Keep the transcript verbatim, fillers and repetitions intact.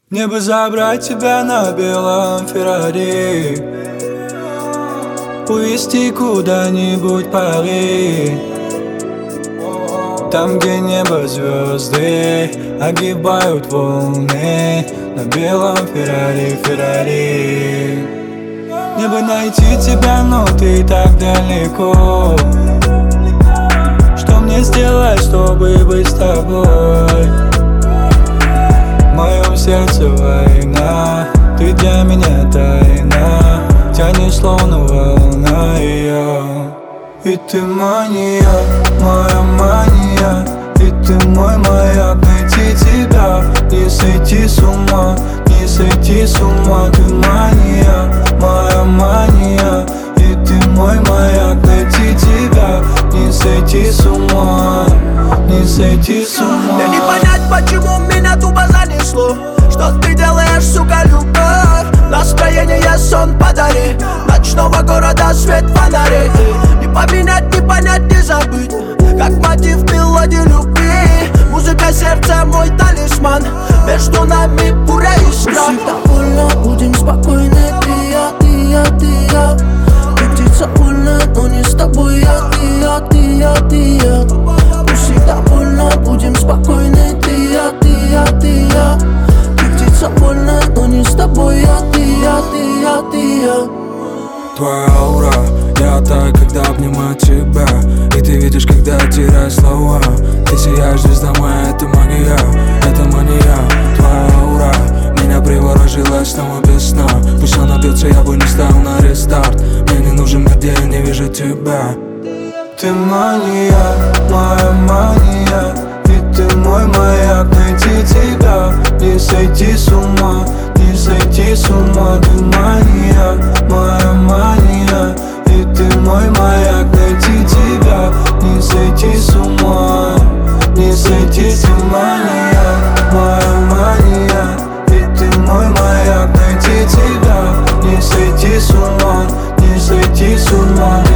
Мне бы забрать тебя на белом Феррари, увезти куда-нибудь Пари, там, где небо звезды огибают волны. На белом Феррари, Феррари. Мне бы найти тебя, но ты так далеко. Что мне сделать, чтобы быть с тобой? В моем сердце война, ты для меня тайна, тянешь словно волна ее. И ты мания, моя мания, и ты мой маяк. Найти тебя, не сойти с ума, не сойти с ума. Ты мания, моя мания, и ты мой маяк. Найти тебя, не сойти с ума, не сойти с ума. Мне не понять, почему меня тупо занесло. Что ты делаешь, сука, любовь? Настроение сон подари, ночного города свет фонарей. Не поменять, не понять, не забыть, как мотив мелодии любви. Музыка сердца мой талисман, между нами буря и страх. Всегда больно, будем спокойны, ты я, ты я, ты я. Ты птица вольная, но не с тобой я, ты я, ты я, ты я. Пусть всегда больно, будем спокойны, ты я, ты я, ты я. Ты птица вольная, но не с тобой я, ты я, ты я, ты я. Твоя аура, я так, когда обнимаю тебя. И ты видишь, когда теряю слова. Ты сияешь, звезда моя, это мания, это мания. Твоя аура меня приворожила снова без сна. Пусть она бьется, я бы не ставил на рестарт. Мне не нужен мир, где я не вижу тебя. Ты мания, моя мания, и ты мой маяк. Найти тебя, не сойти с ума, не сойти с ума. Ты мания, моя мания, и ты мой маяк. Найти тебя, не сойти с ума, не сойти с ума. Моя мания, и ты мой маяк. Найти тебя, не сойти с ума, не сойти с ума.